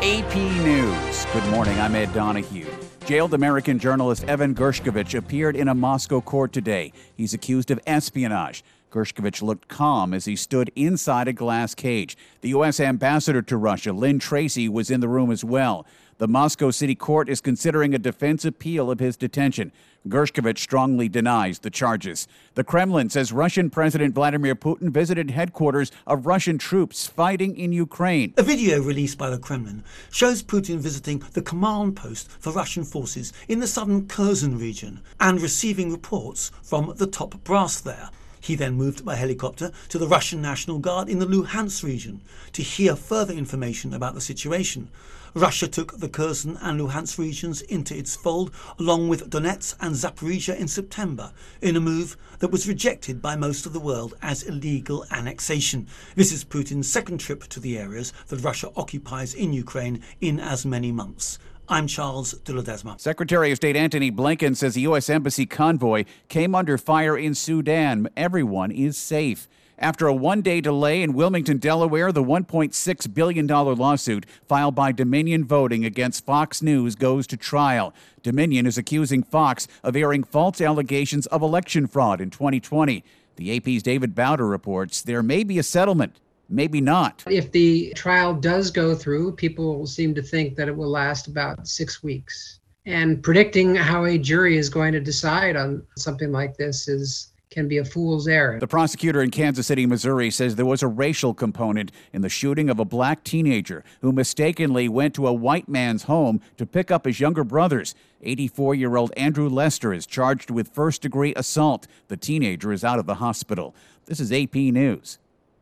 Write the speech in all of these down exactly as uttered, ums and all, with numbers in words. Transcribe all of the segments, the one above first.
A P News. Good morning, I'm Ed Donahue. Jailed American journalist Evan Gershkovich appeared in a Moscow court today. He's accused of espionage. Gershkovich looked calm as he stood inside a glass cage. The U S ambassador to Russia, Lynn Tracy, was in the room as well. The Moscow City Court is considering a defense appeal of his detention. Gershkovich strongly denies the charges. The Kremlin says Russian President Vladimir Putin visited headquarters of Russian troops fighting in Ukraine. A video released by the Kremlin shows Putin visiting the command post for Russian forces in the southern Kherson region and receiving reports from the top brass there. He then moved by helicopter to the Russian National Guard in the Luhansk region to hear further information about the situation. Russia took the Kherson and Luhansk regions into its fold, along with Donetsk and Zaporizhia in September, in a move that was rejected by most of the world as illegal annexation. This is Putin's second trip to the areas that Russia occupies in Ukraine in as many months. I'm Charles de Ledesma. Secretary of State Antony Blinken says the U S Embassy convoy came under fire in Sudan. Everyone is safe. After a one-day delay in Wilmington, Delaware, the one point six billion dollars lawsuit filed by Dominion Voting against Fox News goes to trial. Dominion is accusing Fox of airing false allegations of election fraud in twenty twenty. The A P's David Bowder reports there may be a settlement. Maybe not. If the trial does go through, people seem to think that it will last about six weeks. And predicting how a jury is going to decide on something like this is can be a fool's errand. The prosecutor in Kansas City, Missouri, says there was a racial component in the shooting of a black teenager who mistakenly went to a white man's home to pick up his younger brothers. eighty-four-year-old Andrew Lester is charged with first-degree assault. The teenager is out of the hospital. This is A P News.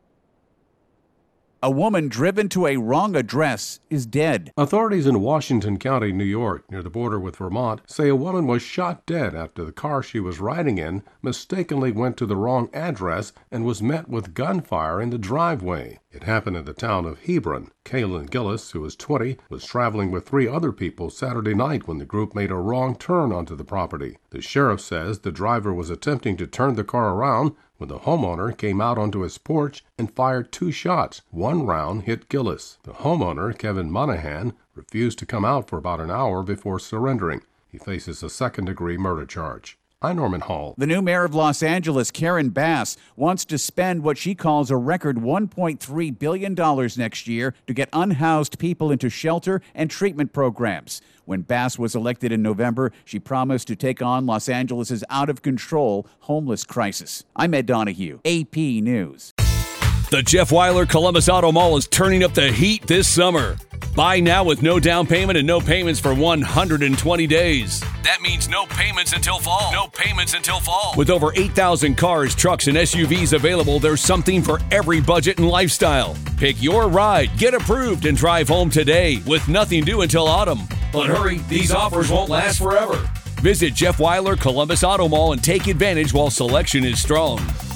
A woman driven to a wrong address is dead. Authorities in Washington County, New York, near the border with Vermont, say a woman was shot dead after the car she was riding in mistakenly went to the wrong address and was met with gunfire in the driveway. It happened in the town of Hebron. Kaylin Gillis, who was twenty, was traveling with three other people Saturday night when the group made a wrong turn onto the property. The sheriff says the driver was attempting to turn the car around when the homeowner came out onto his porch and fired two shots. One round hit Gillis. The homeowner, Kevin Monahan, refused to come out for about an hour before surrendering. He faces a second-degree murder charge. I'm Norman Hall. The new mayor of Los Angeles, Karen Bass, wants to spend what she calls a record one point three billion dollars next year to get unhoused people into shelter and treatment programs. When Bass was elected in November, she promised to take on Los Angeles' out-of-control homeless crisis. I'm Ed Donahue, A P News. The Jeff Weiler Columbus Auto Mall is turning up the heat this summer. Buy now with no down payment and no payments for one hundred twenty days. That means no payments until fall. No payments until fall. With over eight thousand cars, trucks, and S U Vs available, there's something for every budget and lifestyle. Pick your ride, get approved, and drive home today with nothing due until autumn. But hurry, these offers won't last forever. Visit Jeff Weiler Columbus Auto Mall and take advantage while selection is strong.